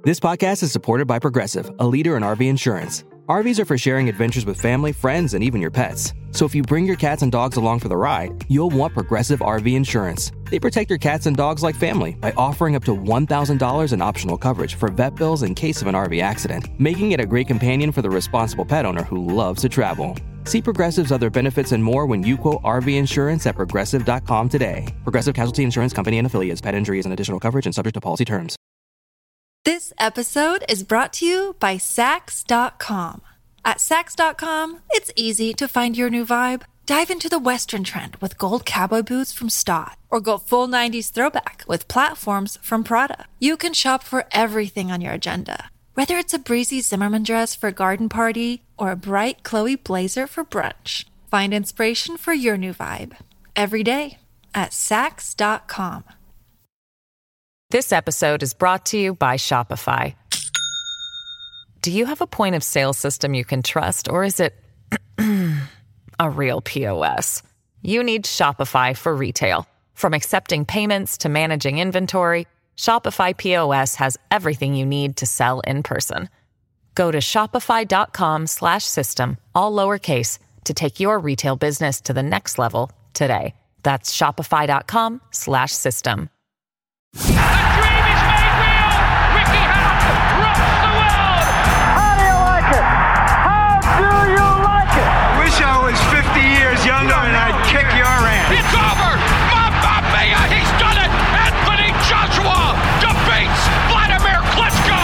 This podcast is supported by Progressive, a leader in RV insurance. RVs are for sharing adventures with family, friends, and even your pets. So if you bring your cats and dogs along for the ride, you'll want Progressive RV insurance. They protect your cats and dogs like family by offering up to $1,000 in optional coverage for vet bills in case of an RV accident, making it a great companion for the responsible pet owner who loves to travel. See Progressive's other benefits and more when you quote RV insurance at Progressive.com today. Progressive Casualty Insurance Company and Affiliates. Pet injuries and additional coverage and subject to policy terms. This episode is brought to you by Sax.com. At Sax.com, it's easy to find your new vibe. Dive into the Western trend with gold cowboy boots from Stott, or go full 90s throwback with platforms from Prada. You can shop for everything on your agenda, whether it's a breezy Zimmermann dress for a garden party or a bright Chloe blazer for brunch. Find inspiration for your new vibe every day at Sax.com. This episode is brought to you by Shopify. Do you have a point of sale system you can trust, or is it a real POS? You need Shopify for retail. From accepting payments to managing inventory, Shopify POS has everything you need to sell in person. Go to shopify.com/system, all lowercase, to take your retail business to the next level today. That's shopify.com/system. The dream is made real! Ricky Hatton rocks the world! How do you like it? How do you like it? I wish I was 50 years younger and I'd kick your ass. It's over! Mamma Mia! He's done it! Anthony Joshua defeats Vladimir Klitschko!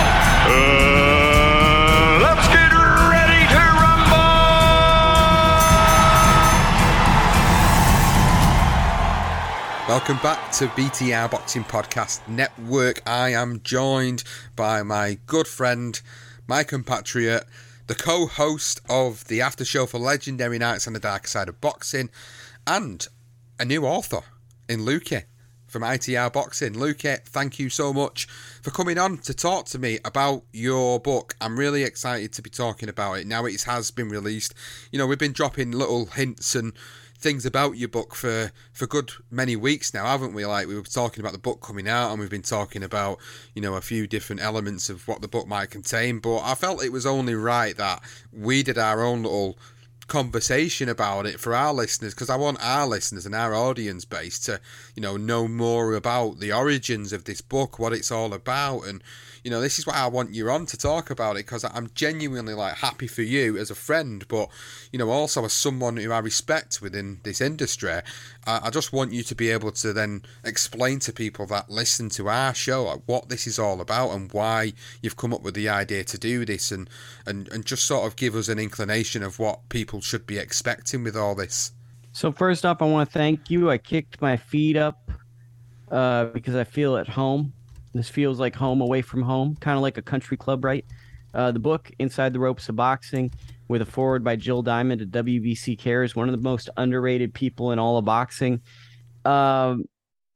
Let's get ready to rumble! Welcome back to BTR Boxing Podcast Network. I am joined by my good friend, my compatriot, the co-host of the after show for Legendary Nights on the Dark Side of Boxing, and a new author in Luke from ITR Boxing. Luke, thank you so much for coming on to talk to me about your book. I'm really excited to be talking about it now it has been released. You know, we've been dropping little hints and things about your book for good many weeks now, haven't we? Like, we were talking about the book coming out, and we've been talking about, you know, a few different elements of what the book might contain, but I felt it was only right that we did our own little conversation about it for our listeners, because I want our listeners and our audience base to, you know more about the origins of this book, what it's all about. And, you know, this is why I want you on to talk about it, because I'm genuinely, like, happy for you as a friend, but, you know, also as someone who I respect within this industry. I just want you to be able to then explain to people that listen to our show, like, what this is all about and why you've come up with the idea to do this, and just sort of give us an inclination of what people should be expecting with all this. So first off, I want to thank you. I kicked my feet up because I feel at home. This feels like home away from home, kind of like a country club, right? The book, Inside the Ropes of Boxing, with a foreword by Jill Diamond at WBC Cares, one of the most underrated people in all of boxing. The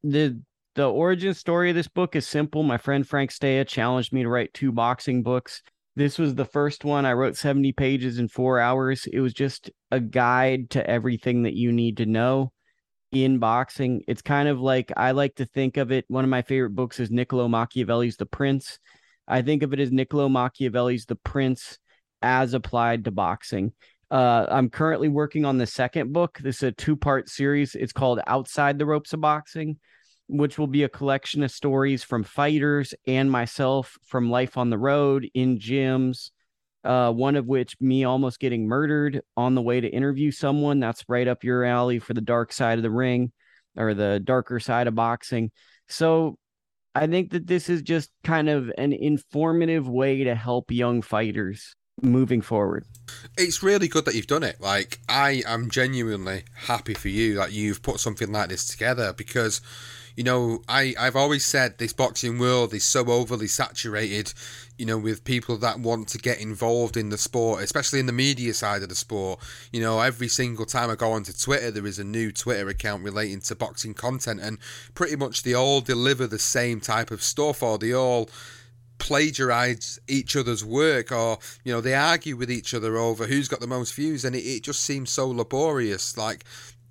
origin story of this book is simple. My friend Frank Stea challenged me to write 2 boxing books. This was the first one. I wrote 70 pages in 4 hours. It was just a guide to everything that you need to know in boxing. It's kind of like, I like to think of it, one of my favorite books is Niccolo Machiavelli's The Prince. I think of it as Niccolo Machiavelli's The Prince as applied to boxing. I'm currently working on the second book. This is a 2-part series. It's called Outside the Ropes of Boxing, which will be a collection of stories from fighters and myself from life on the road, in gyms, one of which me almost getting murdered on the way to interview someone. That's right up your alley for the dark side of the ring, or the darker side of boxing. So I think that this is just kind of an informative way to help young fighters moving forward. It's really good that you've done it. Like, I am genuinely happy for you that you've put something like this together, because, you know, I've always said this boxing world is so overly saturated, you know, with people that want to get involved in the sport, especially in the media side of the sport. You know, every single time I go onto Twitter, there is a new Twitter account relating to boxing content, and pretty much they all deliver the same type of stuff, or they all plagiarize each other's work, or, you know, they argue with each other over who's got the most views, and it just seems so laborious. Like,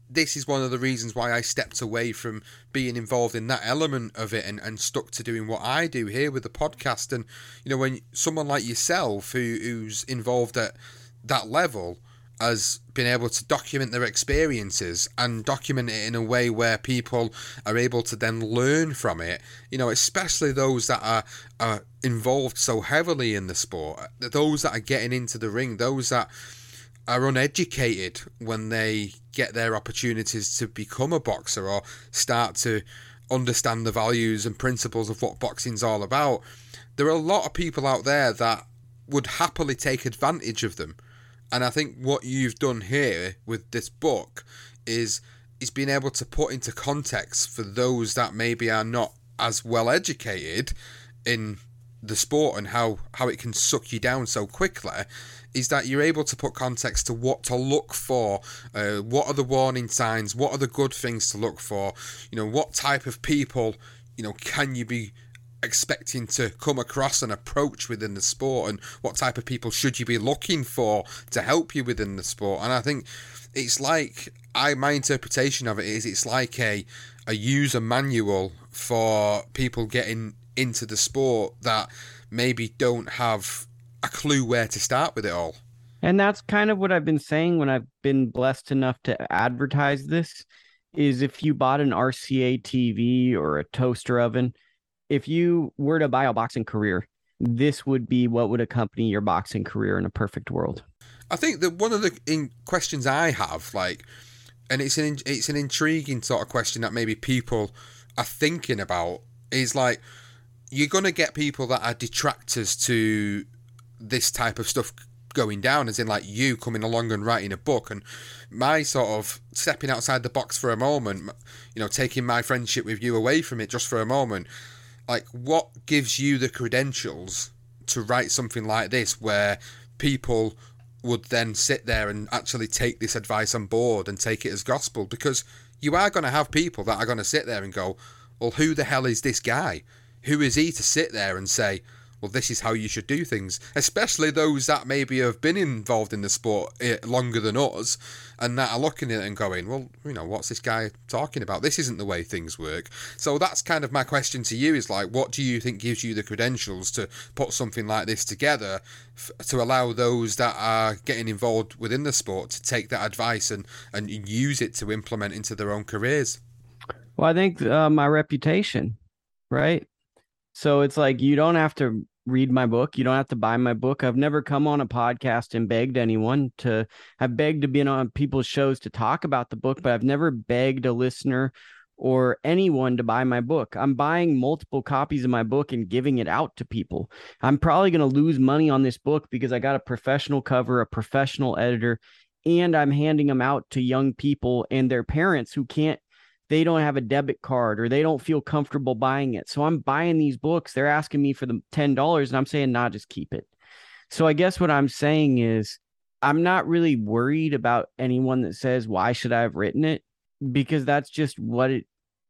this is one of the reasons why I stepped away from being involved in that element of it and stuck to doing what I do here with the podcast. And, you know, when someone like yourself who's involved at that level has been able to document their experiences and document it in a way where people are able to then learn from it, you know, especially those that are involved so heavily in the sport, those that are getting into the ring, those that are uneducated when they get their opportunities to become a boxer or start to understand the values and principles of what boxing's all about. There are a lot of people out there that would happily take advantage of them. And I think what you've done here with this book is being able to put into context for those that maybe are not as well educated in the sport and how it can suck you down so quickly, is that you're able to put context to what to look for, what are the warning signs, what are the good things to look for, you know, what type of people, you know, can you be expecting to come across and approach within the sport, and what type of people should you be looking for to help you within the sport. And I think it's like, my interpretation of it is it's like a user manual for people getting into the sport that maybe don't have a clue where to start with it all. And that's kind of what I've been saying when I've been blessed enough to advertise this, is if you bought an RCA TV or a toaster oven, if you were to buy a boxing career, this would be what would accompany your boxing career in a perfect world. I think that one of the questions I have, like, and it's an intriguing sort of question that maybe people are thinking about, is like, you're going to get people that are detractors to this type of stuff going down, as in like you coming along and writing a book, and my sort of stepping outside the box for a moment, you know, taking my friendship with you away from it just for a moment. Like, what gives you the credentials to write something like this where people would then sit there and actually take this advice on board and take it as gospel? Because you are going to have people that are going to sit there and go, well, who the hell is this guy? Who is he to sit there and say, well, this is how you should do things? Especially those that maybe have been involved in the sport longer than us, and that are looking at it and going, well, you know, what's this guy talking about? This isn't the way things work. So that's kind of my question to you, is like, what do you think gives you the credentials to put something like this together to allow those that are getting involved within the sport to take that advice and use it to implement into their own careers? Well, I think my reputation, right? So it's like, you don't have to read my book. You don't have to buy my book. I've never come on a podcast and begged anyone to. I've begged to be on people's shows to talk about the book, but I've never begged a listener or anyone to buy my book. I'm buying multiple copies of my book and giving it out to people. I'm probably going to lose money on this book because I got a professional cover, a professional editor, and I'm handing them out to young people and their parents who they don't have a debit card or they don't feel comfortable buying it. So I'm buying these books. They're asking me for the $10 and I'm saying, nah, just keep it. So I guess what I'm saying is, I'm not really worried about anyone that says, why should I have written it? Because that's just what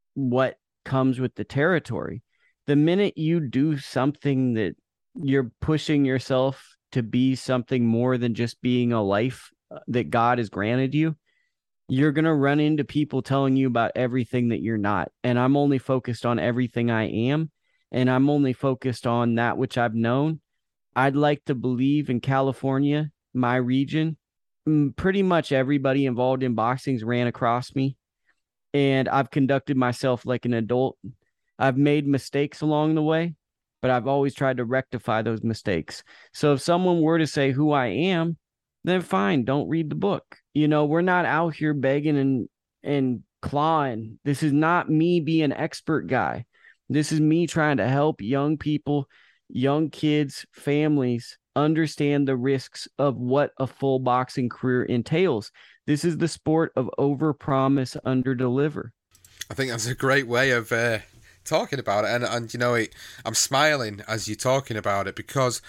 comes with the territory. The minute you do something that you're pushing yourself to be something more than just being a life that God has granted you, you're going to run into people telling you about everything that you're not. And I'm only focused on everything I am. And I'm only focused on that which I've known. I'd like to believe in California, my region, pretty much everybody involved in boxing ran across me. And I've conducted myself like an adult. I've made mistakes along the way, but I've always tried to rectify those mistakes. So if someone were to say who I am, then fine, don't read the book. You know, we're not out here begging and clawing. This is not me being an expert guy. This is me trying to help young people, young kids, families understand the risks of what a full boxing career entails. This is the sport of overpromise, underdeliver. I think that's a great way of talking about it, and you know, I'm smiling as you're talking about it because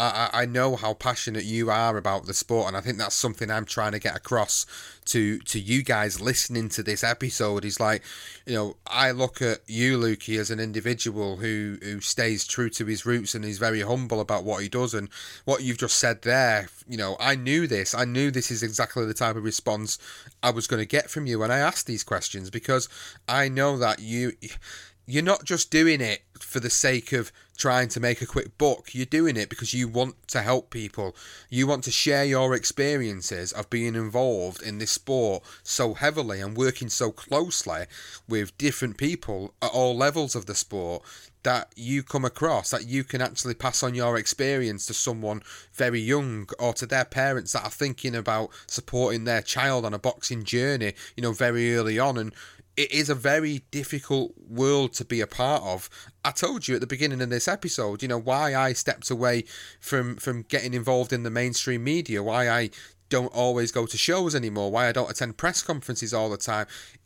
I know how passionate you are about the sport, and I think that's something I'm trying to get across to you guys listening to this episode. Is like, you know, I look at you, Lukey, as an individual who stays true to his roots and is very humble about what he does, and what you've just said there. You know, I knew this is exactly the type of response I was going to get from you when I asked these questions, because I know that you're not just doing it for the sake of trying to make a quick buck. You're doing it because you want to help people. You want to share your experiences of being involved in this sport so heavily and working so closely with different people at all levels of the sport, that you come across, that you can actually pass on your experience to someone very young, or to their parents that are thinking about supporting their child on a boxing journey, you know, very early on. And it is a very difficult world to be a part of. I told you at the beginning of this episode, you know, why I stepped away from getting involved in the mainstream media, why I don't always go to shows anymore, why I don't attend press conferences all the time.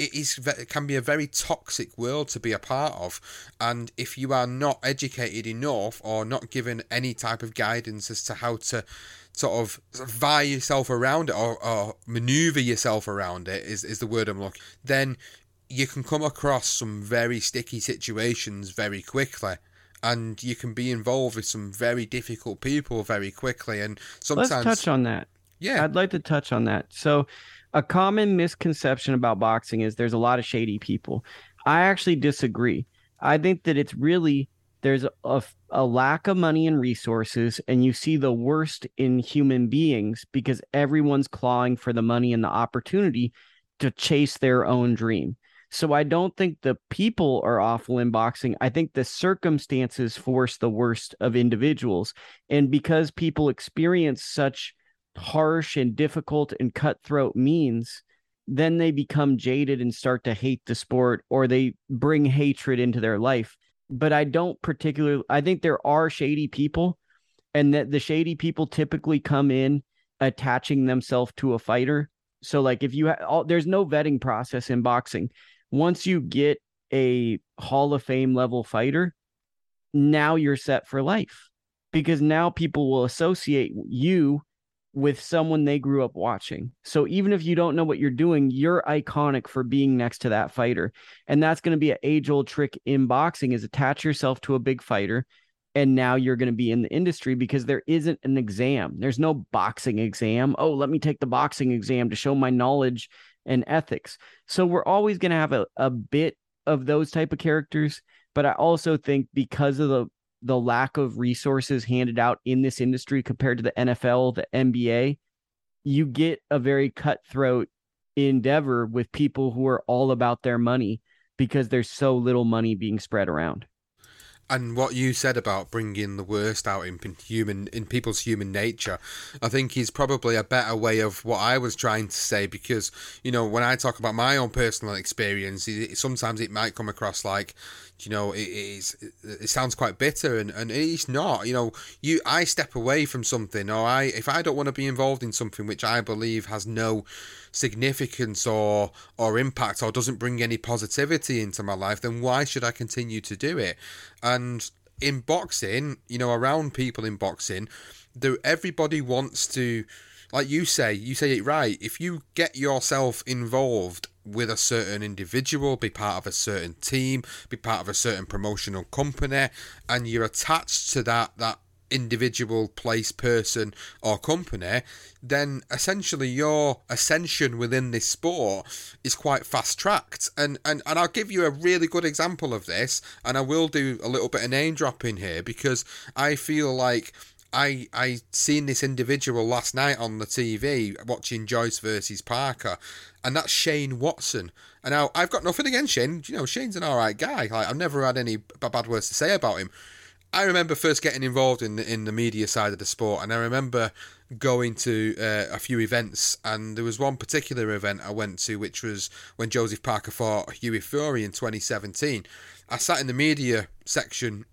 It can be a very toxic world to be a part of, and if you are not educated enough or not given any type of guidance as to how to sort of vie yourself around it, or maneuver yourself around it is the word I'm looking, then you can come across some very sticky situations very quickly, and you can be involved with some very difficult people very quickly. And sometimes, let's touch on that. Yeah, I'd like to touch on that. So a common misconception about boxing is there's a lot of shady people. I actually disagree. I think that it's really, there's a lack of money and resources, and you see the worst in human beings because everyone's clawing for the money and the opportunity to chase their own dream. So I don't think the people are awful in boxing. I think the circumstances force the worst of individuals. And because people experience such harsh and difficult and cutthroat means, then they become jaded and start to hate the sport, or they bring hatred into their life. But I think there are shady people, and that the shady people typically come in attaching themselves to a fighter. So like if there's no vetting process in boxing. Once you get a Hall of Fame level fighter, now you're set for life, because now people will associate you with someone they grew up watching. So even if you don't know what you're doing, you're iconic for being next to that fighter. And that's going to be an age-old trick in boxing, is attach yourself to a big fighter, and now you're going to be in the industry, because there isn't an exam. There's no boxing exam. Oh, let me take the boxing exam to show my knowledge and ethics. So we're always going to have a bit of those type of characters. But I also think because of the lack of resources handed out in this industry compared to the NFL, the NBA, you get a very cutthroat endeavor with people who are all about their money, because there's so little money being spread around. And what you said about bringing the worst out in people's human nature, I think is probably a better way of what I was trying to say, because, you know, when I talk about my own personal experience, sometimes it might come across like, you know, it sounds quite bitter, and it's not. You know, I step away from something, or if I don't want to be involved in something which I believe has no significance or impact, or doesn't bring any positivity into my life, then why should I continue to do it? And in boxing, you know, around people in boxing, everybody wants to, like you say it right. If you get yourself involved with a certain individual, be part of a certain team, be part of a certain promotional company, and you're attached to that individual, place, person or company, then essentially your ascension within this sport is quite fast tracked. And I'll give you a really good example of this, and I will do a little bit of name dropping here, because I feel like I seen this individual last night on the TV watching Joyce versus Parker, and that's Shane Watson. And now I've got nothing against Shane. You know, Shane's an alright guy. Like, I've never had any bad words to say about him. I remember first getting involved in the media side of the sport, and I remember going to a few events, and there was one particular event I went to, which was when Joseph Parker fought Hughie Fury in 2017. I sat in the media section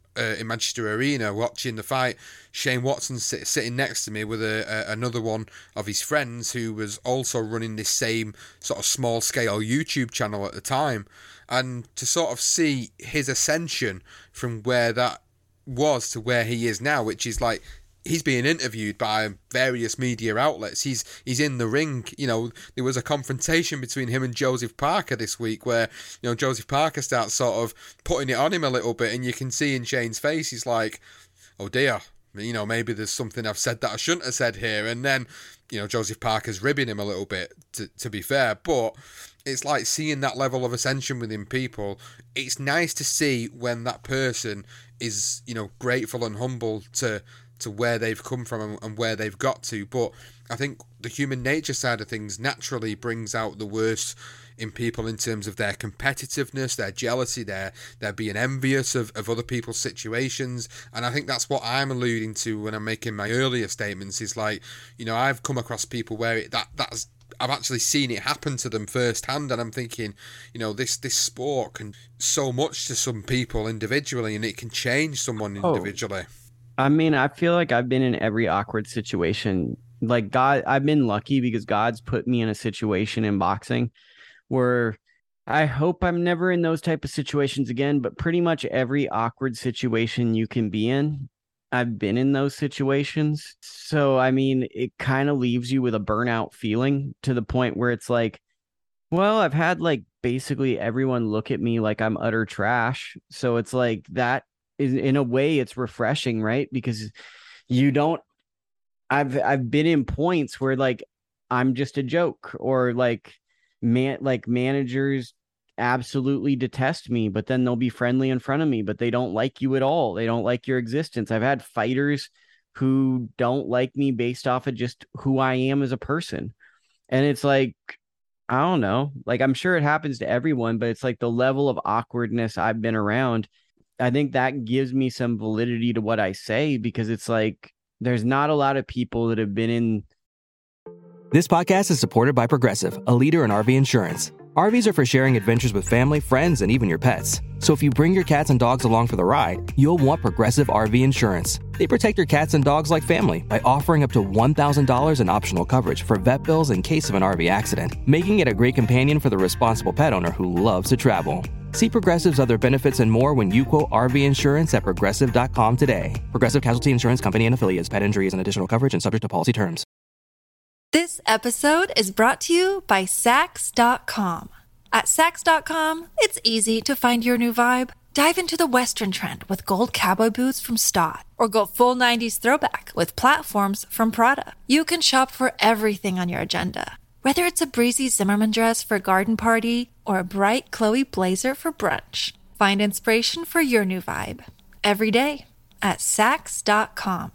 in Manchester Arena watching the fight. Shane Watson sitting next to me with another one of his friends who was also running this same sort of small scale YouTube channel at the time, and to sort of see his ascension from where that was to where he is now, which is like, he's being interviewed by various media outlets. He's in the ring. You know, there was a confrontation between him and Joseph Parker this week where, you know, Joseph Parker starts sort of putting it on him a little bit, and you can see in Shane's face, he's like, oh dear, you know, maybe there's something I've said that I shouldn't have said here. And then, you know, Joseph Parker's ribbing him a little bit, to be fair. But it's like seeing that level of ascension within people. It's nice to see when that person is, you know, grateful and humble to where they've come from and where they've got to. But I think the human nature side of things naturally brings out the worst in people in terms of their competitiveness, their jealousy, their being envious of other people's situations. And I think that's what I'm alluding to when I'm making my earlier statements, is like, you know, I've come across people where I've actually seen it happen to them firsthand, and I'm thinking, you know, this sport can so much to some people individually, and it can change someone individually. I mean, I feel like I've been in every awkward situation. Like, I've been lucky because God's put me in a situation in boxing where I hope I'm never in those type of situations again, but pretty much every awkward situation you can be in, I've been in those situations. So, I mean, it kind of leaves you with a burnout feeling to the point where it's like, well, I've had like basically everyone look at me like I'm utter trash. So it's like that. In a way, it's refreshing, right? Because you don't. I've been in points where like I'm just a joke, or like managers absolutely detest me, but then they'll be friendly in front of me, but they don't like you at all. They don't like your existence. I've had fighters who don't like me based off of just who I am as a person, and it's like, I don't know. Like, I'm sure it happens to everyone, but it's like the level of awkwardness I've been around. I think that gives me some validity to what I say, because it's like there's not a lot of people that have been in. This podcast is supported by Progressive, a leader in RV insurance. RVs are for sharing adventures with family, friends, and even your pets. So if you bring your cats and dogs along for the ride, you'll want Progressive RV insurance. They protect your cats and dogs like family by offering up to $1,000 in optional coverage for vet bills in case of an RV accident, making it a great companion for the responsible pet owner who loves to travel. See Progressive's other benefits and more when you quote RV insurance at Progressive.com today. Progressive Casualty Insurance Company and Affiliates. Pet injuries and additional coverage and subject to policy terms. This episode is brought to you by Sax.com. At Sax.com, it's easy to find your new vibe. Dive into the Western trend with gold cowboy boots from Stott, or go full 90s throwback with platforms from Prada. You can shop for everything on your agenda, whether it's a breezy Zimmermann dress for a garden party or a bright Chloe blazer for brunch. Find inspiration for your new vibe every day at Sax.com.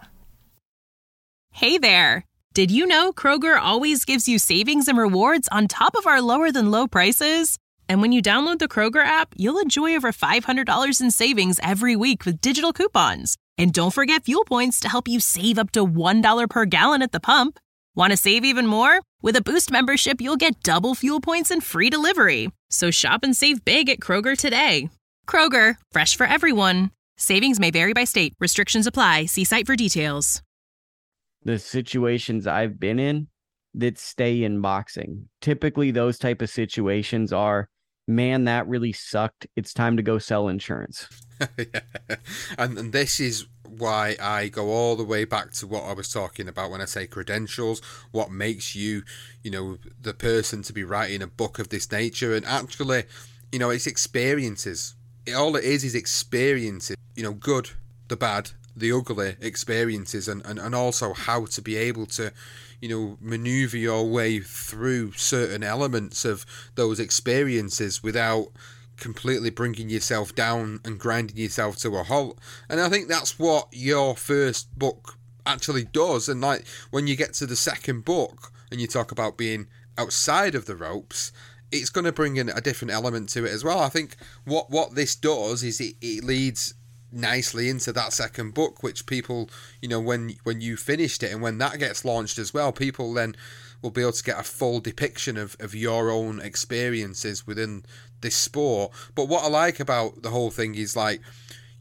Hey there! Did you know Kroger always gives you savings and rewards on top of our lower than low prices? And when you download the Kroger app, you'll enjoy over $500 in savings every week with digital coupons. And don't forget fuel points to help you save up to $1 per gallon at the pump. Want to save even more? With a Boost membership, you'll get double fuel points and free delivery. So shop and save big at Kroger today. Kroger, fresh for everyone. Savings may vary by state. Restrictions apply. See site for details. The situations I've been in that stay in boxing. Typically, those type of situations are, man, that really sucked. It's time to go sell insurance. Yeah. And this is why I go all the way back to what I was talking about when I say credentials, what makes you, you know, the person to be writing a book of this nature. And actually, you know, it's experiences. All it is experiences, you know, good, the bad, the ugly experiences, and also how to be able to, you know, maneuver your way through certain elements of those experiences without completely bringing yourself down and grinding yourself to a halt. And I think that's what your first book actually does. And like when you get to the second book and you talk about being outside of the ropes, it's going to bring in a different element to it as well. I think what this does is it leads nicely into that second book, which people, you know, when you finished it and when that gets launched as well, people then will be able to get a full depiction of your own experiences within this sport. But what I like about the whole thing is, like,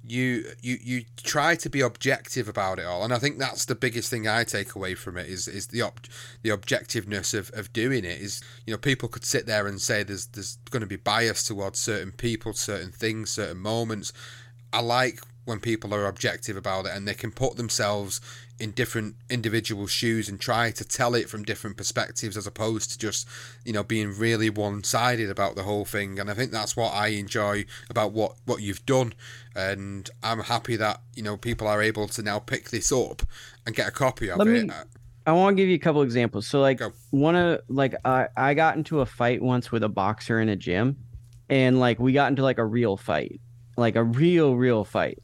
you try to be objective about it all, and I think that's the biggest thing I take away from it is the objectiveness of doing it. Is, you know, people could sit there and say there's going to be bias towards certain people, certain things, certain moments. I like when people are objective about it and they can put themselves in different individual shoes and try to tell it from different perspectives, as opposed to just, you know, being really one-sided about the whole thing. And I think that's what I enjoy about what you've done, and I'm happy that, you know, people are able to now pick this up and get a copy of it. I want to give you a couple examples. So like I got into a fight once with a boxer in a gym, and like we got into like a real fight. Like a real fight.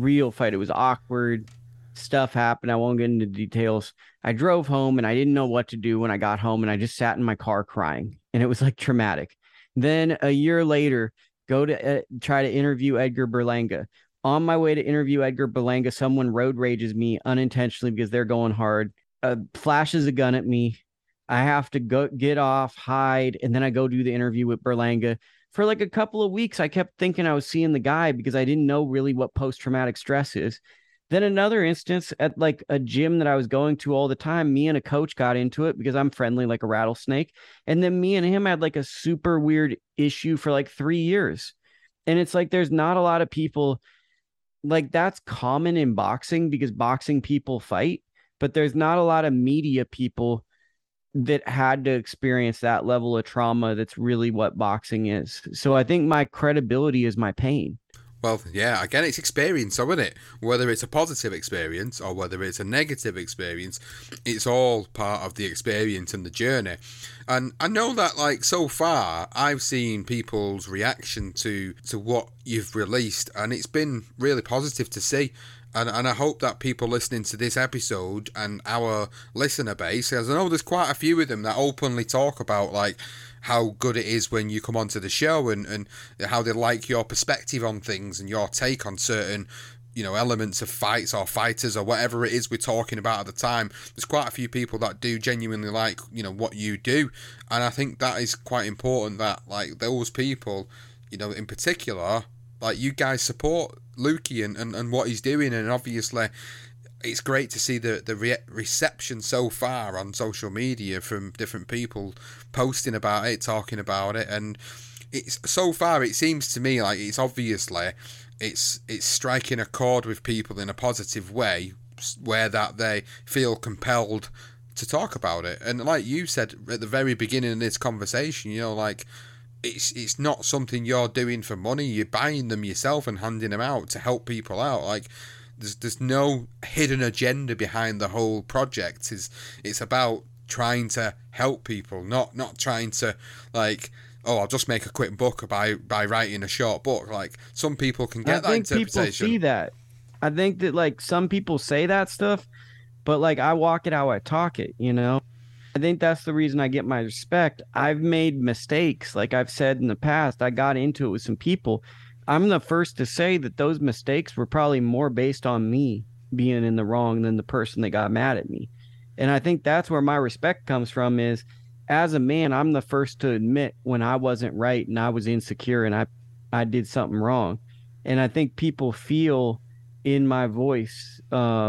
It was awkward. Stuff happened. I won't get into details. I drove home and I didn't know what to do when I got home, and I just sat in my car crying, and it was like traumatic. Then a year later, go to try to interview Edgar Berlanga. On my way to interview Edgar Berlanga, someone road rages me unintentionally because they're going hard, flashes a gun at me. I have to go get off, hide, and then I go do the interview with Berlanga. For like a couple of weeks, I kept thinking I was seeing the guy because I didn't know really what post-traumatic stress is. Then another instance at like a gym that I was going to all the time, me and a coach got into it because I'm friendly like a rattlesnake. And then me and him had like a super weird issue for like 3 years. And it's like, there's not a lot of people, like that's common in boxing because boxing people fight, but there's not a lot of media people that had to experience that level of trauma. That's really what boxing is. So I think my credibility is my pain. Well, yeah, again, it's experience, isn't it? Whether it's a positive experience or whether it's a negative experience, it's all part of the experience and the journey. And I know that, like, so far, I've seen people's reaction to what you've released, and it's been really positive to see. And I hope that people listening to this episode and our listener base, as I know there's quite a few of them that openly talk about, like, how good it is when you come onto the show and how they like your perspective on things and your take on certain, you know, elements of fights or fighters or whatever it is we're talking about at the time. There's quite a few people that do genuinely like, you know, what you do. And I think that is quite important that, like, those people, you know, in particular, like, you guys support Lukey and what he's doing. And obviously it's great to see the reception so far on social media from different people posting about it, talking about it, and it's so far it seems to me like it's obviously it's striking a chord with people in a positive way, where that they feel compelled to talk about it. And like you said at the very beginning of this conversation, you know, like it's not something you're doing for money. You're buying them yourself and handing them out to help people out. Like, there's no hidden agenda behind the whole project. It's about trying to help people, not trying to, like, oh, I'll just make a quick buck by writing a short book. Like, some people can get that interpretation. I think people see that. I think that, like, some people say that stuff, but, like, I walk it how I talk it, you know? I think that's the reason I get my respect. I've made mistakes. Like I've said in the past, I got into it with some people. I'm the first to say that those mistakes were probably more based on me being in the wrong than the person that got mad at me. And I think that's where my respect comes from, is as a man, I'm the first to admit when I wasn't right and I was insecure and I did something wrong. And I think people feel in my voice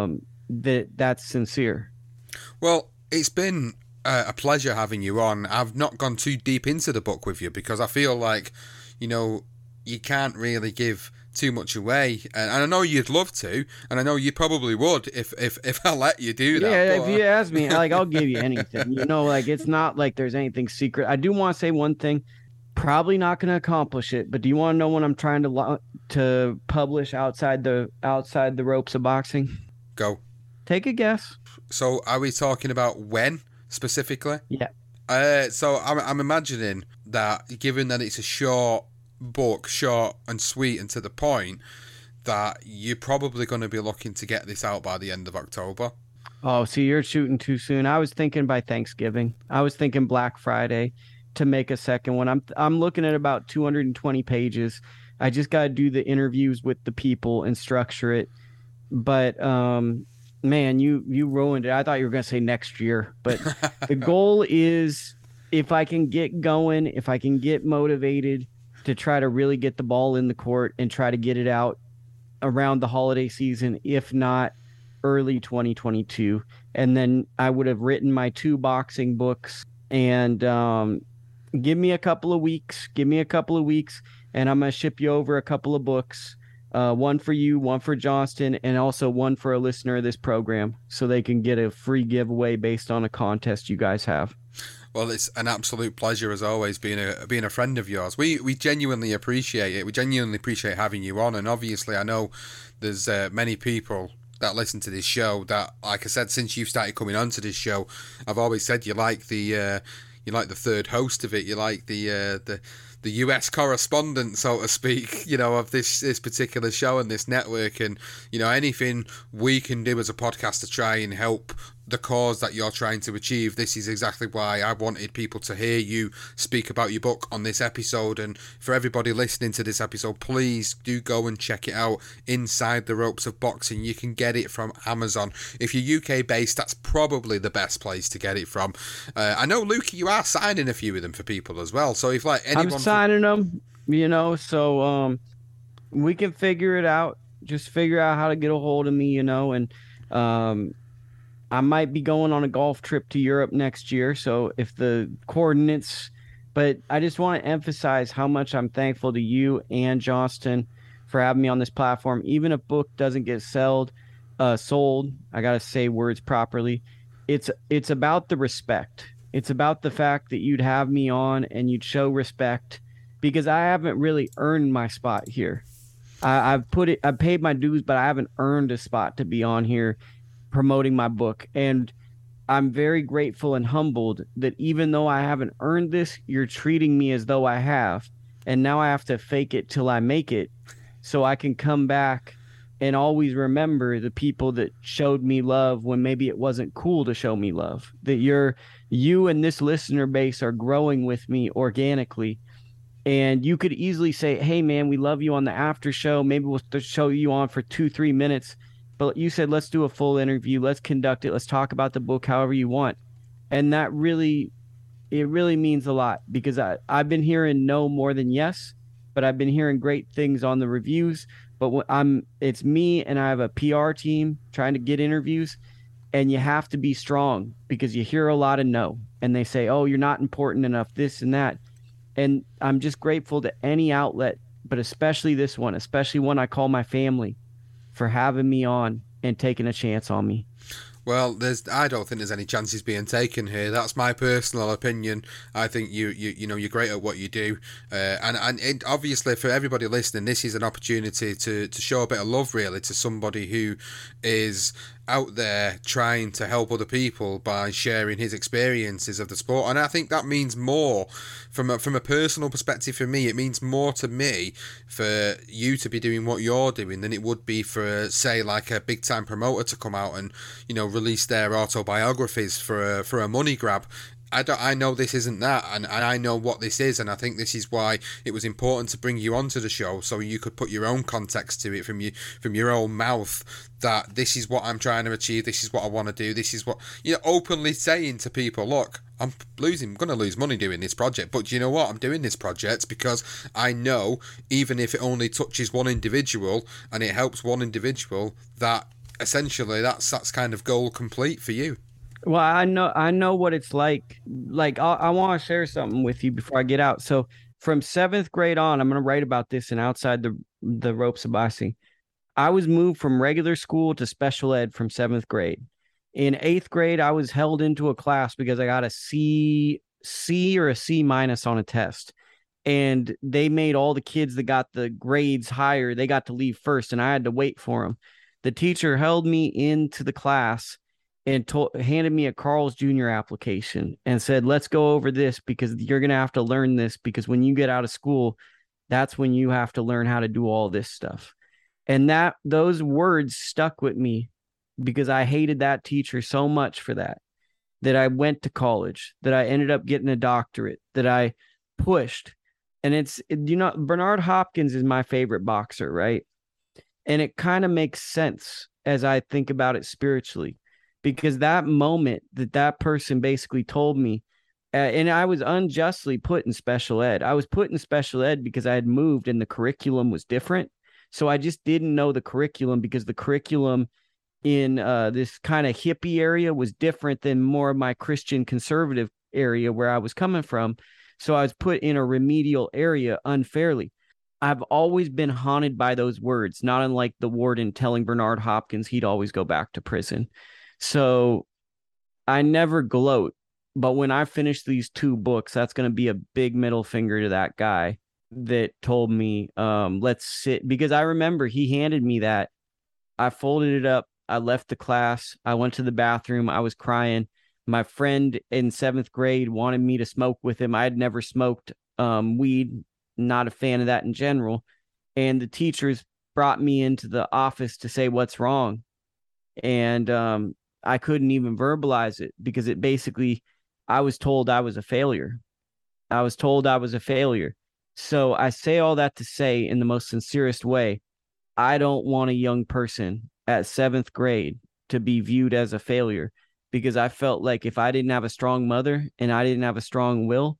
that that's sincere. Well, it's been a pleasure having you on. I've not gone too deep into the book with you because I feel like, you know, you can't really give too much away, and I know you'd love to, and I know you probably would if I let you do that. Yeah, if you ask me, like, I'll give you anything. You know, like, it's not like there's anything secret. I do want to say one thing, probably not going to accomplish it, but do you want to know when I'm trying to publish outside the ropes of boxing? Go. Take a guess. So, are we talking about when specifically? Yeah. So I'm imagining that, given that it's a short book, short and sweet and to the point, that you're probably going to be looking to get this out by the end of October. Oh, see, you're shooting too soon. I was thinking by Thanksgiving. I was thinking Black Friday to make a second one. I'm looking at about 220 pages. I just got to do the interviews with the people and structure it. But man, you ruined it. I thought you were going to say next year, but the goal is, if I can get going, if I can get motivated to try to really get the ball in the court and try to get it out around the holiday season, if not early 2022. And then I would have written my 2 boxing books. And give me a couple of weeks, and I'm going to ship you over a couple of books. One for you, one for Johnston, and also one for a listener of this program, so they can get a free giveaway based on a contest you guys have. Well, it's an absolute pleasure as always being a friend of yours. We genuinely appreciate it. We genuinely appreciate having you on, and obviously I know there's many people that listen to this show that, like I said, since you've started coming onto this show, I've always said you like the third host of it. You like the US correspondent, so to speak, of this particular show and this network, and anything we can do as a podcast to try and help the cause that you're trying to achieve. This is exactly why I wanted people to hear you speak about your book on this episode. And for everybody listening to this episode, please do go and check it out, Inside the Ropes of Boxing. You can get it from Amazon. If you're UK based, that's probably the best place to get it from. I know, Luke, you are signing a few of them for people as well, so if anyone... I'm signing them, so we can figure it out. Just figure out how to get a hold of me, and I might be going on a golf trip to Europe next year, so if the coordinates... But I just want to emphasize how much I'm thankful to you and Johnston for having me on this platform. Even if book doesn't get sold, I got to say words properly. It's about the respect. It's about the fact that you'd have me on and you'd show respect, because I haven't really earned my spot here. I've paid my dues, but I haven't earned a spot to be on here promoting my book. And I'm very grateful and humbled that even though I haven't earned this, you're treating me as though I have. And now I have to fake it till I make it, so I can come back and always remember the people that showed me love when maybe it wasn't cool to show me love. That you and this listener base are growing with me organically. And you could easily say, hey, man, we love you on the after show. Maybe we'll show you on for 2-3 minutes. But you said, let's do a full interview. Let's conduct it. Let's talk about the book however you want. And that really means a lot, because I've been hearing no more than yes, but I've been hearing great things on the reviews. But it's me, and I have a PR team trying to get interviews, and you have to be strong, because you hear a lot of no, and they say, oh, you're not important enough, this and that. And I'm just grateful to any outlet, but especially this one, especially one I call my family, for having me on and taking a chance on me. Well, I don't think there's any chances being taken here. That's my personal opinion. I think you're great at what you do, and obviously for everybody listening, this is an opportunity to show a bit of love, really, to somebody who is out there trying to help other people by sharing his experiences of the sport. And I think that means more from a personal perspective. For me, it means more to me for you to be doing what you're doing than it would be for, say, like a big time promoter to come out and release their autobiographies for a money grab. I know this isn't that, and I know what this is, and I think this is why it was important to bring you onto the show, so you could put your own context to it from your own mouth, that this is what I'm trying to achieve, this is what I want to do, this is what, openly saying to people, look, I'm going to lose money doing this project, but you know what, I'm doing this project because I know, even if it only touches one individual, and it helps one individual, that essentially that's kind of goal complete for you. Well, I know what it's like. Like, I want to share something with you before I get out. So from 7th grade on, I'm going to write about this in Outside the Ropes of Boxing. I was moved from regular school to special ed from 7th grade. In 8th grade, I was held into a class because I got a C or a C- on a test. And they made all the kids that got the grades higher, they got to leave first, and I had to wait for them. The teacher held me into the class and handed me a Carl's Jr. application and said, let's go over this, because you're going to have to learn this, because when you get out of school, that's when you have to learn how to do all this stuff. And those words stuck with me, because I hated that teacher so much for that I went to college, that I ended up getting a doctorate, that I pushed. And Bernard Hopkins is my favorite boxer, right? And it kind of makes sense as I think about it spiritually. Because that moment that person basically told me, and I was unjustly put in special ed. I was put in special ed because I had moved and the curriculum was different. So I just didn't know the curriculum, because the curriculum in this kind of hippie area was different than more of my Christian conservative area where I was coming from. So I was put in a remedial area unfairly. I've always been haunted by those words, not unlike the warden telling Bernard Hopkins he'd always go back to prison. So I never gloat, but when I finish these 2 books, that's going to be a big middle finger to that guy that told me, let's sit, because I remember he handed me that. I folded it up. I left the class. I went to the bathroom. I was crying. My friend in 7th grade wanted me to smoke with him. I had never smoked weed, not a fan of that in general. And the teachers brought me into the office to say what's wrong. And I couldn't even verbalize it, because it basically, I was told I was a failure. So I say all that to say, in the most sincerest way, I don't want a young person at 7th grade to be viewed as a failure, because I felt like if I didn't have a strong mother and I didn't have a strong will,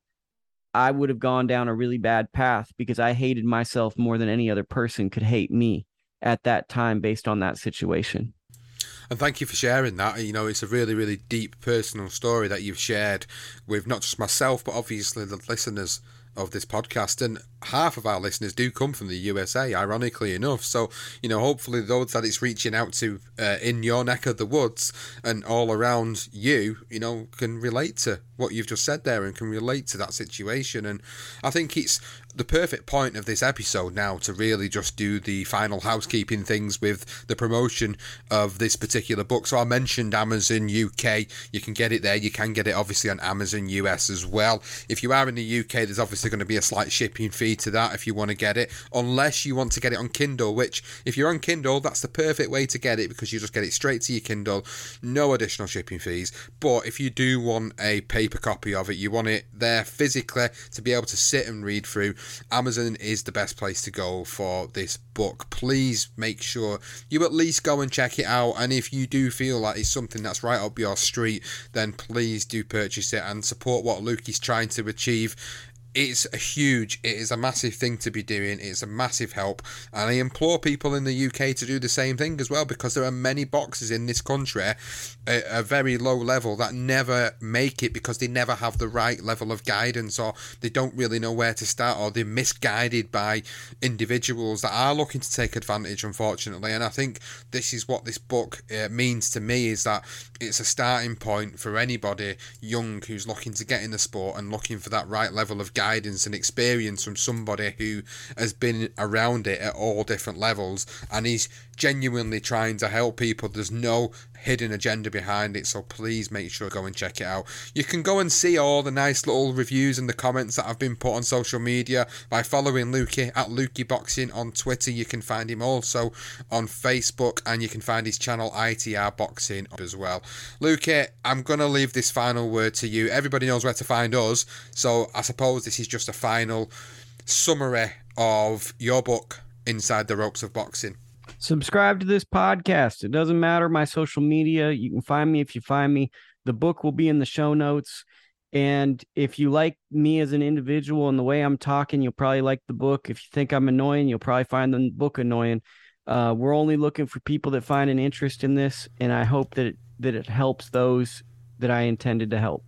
I would have gone down a really bad path, because I hated myself more than any other person could hate me at that time based on that situation. And thank you for sharing that. You know, it's a really, really deep personal story that you've shared with not just myself, but obviously the listeners of this podcast. And half of our listeners do come from the USA, ironically enough. So, you know, hopefully those that it's reaching out to in your neck of the woods and all around you, you know, can relate to what you've just said there and can relate to that situation. And I think it's the perfect point of this episode now to really just do the final housekeeping things with the promotion of this particular book. So I mentioned Amazon UK. You can get it there. You can get it obviously on Amazon US as well. If you are in the UK, there's obviously going to be a slight shipping fee to that if you want to get it, unless you want to get it on Kindle, which if you're on Kindle, that's the perfect way to get it, because you just get it straight to your Kindle, no additional shipping fees. But if you do want a paper copy of it, you want it there physically to be able to sit and read through, Amazon is the best place to go for this book. Please make sure you at least go and check it out, and if you do feel like it's something that's right up your street, then please do purchase it and support what Luke is trying to achieve. It is a massive thing to be doing. It's a massive help, and I implore people in the UK to do the same thing as well, because there are many boxes in this country at a very low level that never make it because they never have the right level of guidance, or they don't really know where to start, or they're misguided by individuals that are looking to take advantage, unfortunately. And I think this is what this book means to me, is that it's a starting point for anybody young who's looking to get in the sport and looking for that right level of guidance and experience from somebody who has been around it at all different levels and is genuinely trying to help people. There's no hidden agenda behind it, so please make sure to go and check it out. You can go and see all the nice little reviews and the comments that have been put on social media by following Lukey at Lukey Boxing on Twitter. You can find him also on Facebook, and you can find his channel ITR Boxing as well. Lukey, I'm going to leave this final word to you. Everybody knows where to find us, so I suppose this is just a final summary of your book, Inside the Ropes of Boxing. Subscribe to this podcast. It doesn't matter my social media. You can find me if you find me. The book will be in the show notes. And if you like me as an individual and the way I'm talking, you'll probably like the book. If you think I'm annoying, you'll probably find the book annoying. We're only looking for people that find an interest in this, and I hope that it helps those that I intended to help.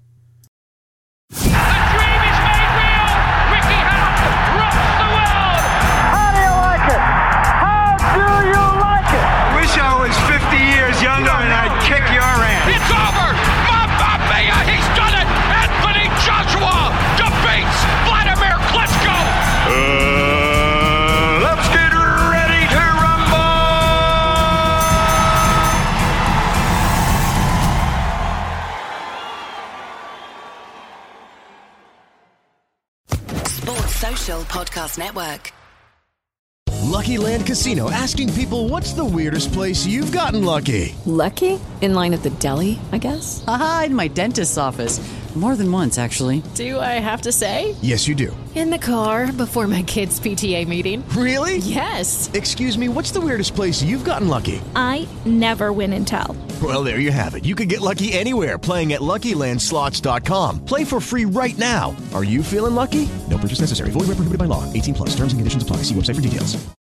The dream is made real! Ricky Hatton rocks the world! How do you like it? How do you like it? I wish I was 50 years younger and I'd kick your ass. It's over! Mamma mia! He's done it! Anthony Joshua defeats Vladimir Klitschko! Let's get ready to rumble! Sports Social Podcast Network. Lucky Land Casino, asking people, what's the weirdest place you've gotten lucky? Lucky? In line at the deli, I guess? Aha, in my dentist's office. More than once, actually. Do I have to say? Yes, you do. In the car before my kids' PTA meeting. Really? Yes. Excuse me, what's the weirdest place you've gotten lucky? I never win and tell. Well, there you have it. You can get lucky anywhere, playing at LuckyLandSlots.com. Play for free right now. Are you feeling lucky? No purchase necessary. Void where prohibited by law. 18+. Terms and conditions apply. See website for details.